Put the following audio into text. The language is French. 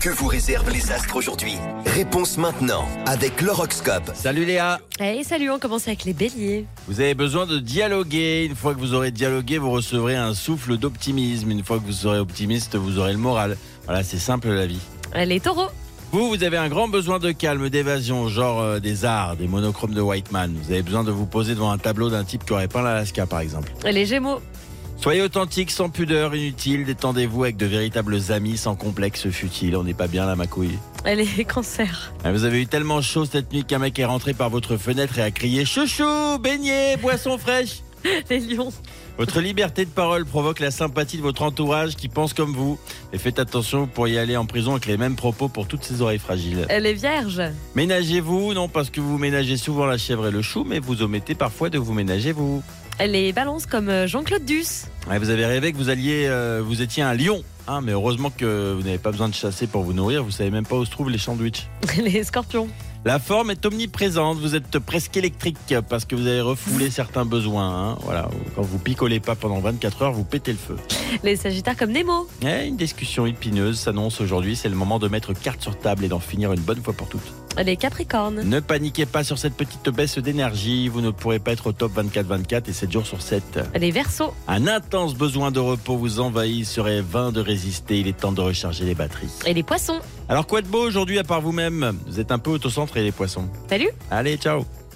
Que vous réservent les astres aujourd'hui? Réponse maintenant avec l'horoscope. Salut Léa. Hey, salut, on commence avec les béliers. Vous avez besoin de dialoguer. Une fois que vous aurez dialogué, vous recevrez un souffle d'optimisme. Une fois que vous serez optimiste, vous aurez le moral. Voilà, c'est simple la vie. Les taureaux. Vous avez un grand besoin de calme, d'évasion, genre des arts, des monochromes de Whiteman. Vous avez besoin de vous poser devant un tableau d'un type qui aurait peint l'Alaska, par exemple. Les gémeaux. Soyez authentique, sans pudeur, inutile. Détendez-vous avec de véritables amis, sans complexe futile. On n'est pas bien là, ma couille. Les cancers. Vous avez eu tellement chaud cette nuit qu'un mec est rentré par votre fenêtre et a crié « Chouchou, beignet, boisson fraîche !» Les lions. Votre liberté de parole provoque la sympathie de votre entourage qui pense comme vous. Et faites attention, vous pourriez aller en prison avec les mêmes propos pour toutes ces oreilles fragiles. Les vierges. Ménagez-vous, non parce que vous ménagez souvent la chèvre et le chou, mais vous omettez parfois de vous ménager vous. Les balances comme Jean-Claude Duss. Vous avez rêvé que vous étiez un lion. Mais heureusement que vous n'avez pas besoin de chasser pour vous nourrir. Vous savez même pas où se trouvent les sandwichs. Les scorpions. La forme est omniprésente, vous êtes presque électrique parce que vous avez refoulé certains besoins. Voilà, quand vous picolez pas pendant 24 heures, vous pétez le feu. Les sagittaires comme Nemo. Une discussion épineuse s'annonce aujourd'hui, c'est le moment de mettre carte sur table et d'en finir une bonne fois pour toutes. Les capricornes. Ne paniquez pas sur cette petite baisse d'énergie, vous ne pourrez pas être au top 24/24 et 7 jours sur 7. Les verseaux. Un intense besoin de repos vous envahit, il serait vain de résister, il est temps de recharger les batteries. Et les poissons. Alors quoi de beau aujourd'hui à part vous-même? Vous êtes un peu autocentré les poissons. Salut. Allez, ciao.